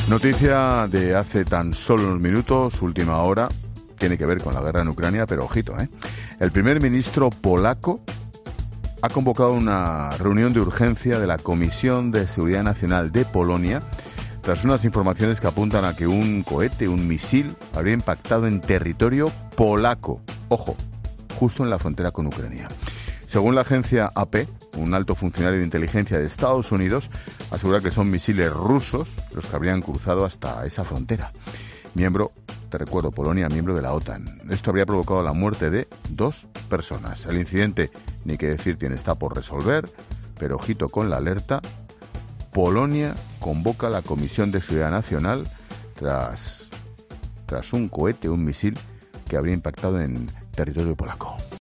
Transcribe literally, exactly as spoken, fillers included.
Noticia de hace tan solo unos minutos, última hora, tiene que ver con la guerra en Ucrania, pero ojito, ¿eh? El primer ministro polaco ha convocado una reunión de urgencia de la Comisión de Seguridad Nacional de Polonia tras unas informaciones que apuntan a que un cohete, un misil, habría impactado en territorio polaco. Ojo, justo en la frontera con Ucrania. Según la agencia A P, un alto funcionario de inteligencia de Estados Unidos asegura que son misiles rusos los que habrían cruzado hasta esa frontera. Miembro, te recuerdo, Polonia, miembro de la OTAN. Esto habría provocado la muerte de dos personas. El incidente, ni que decir, tiene está por resolver, pero ojito con la alerta. Polonia convoca a la Comisión de Seguridad Nacional tras, tras un cohete, un misil que habría impactado en territorio polaco.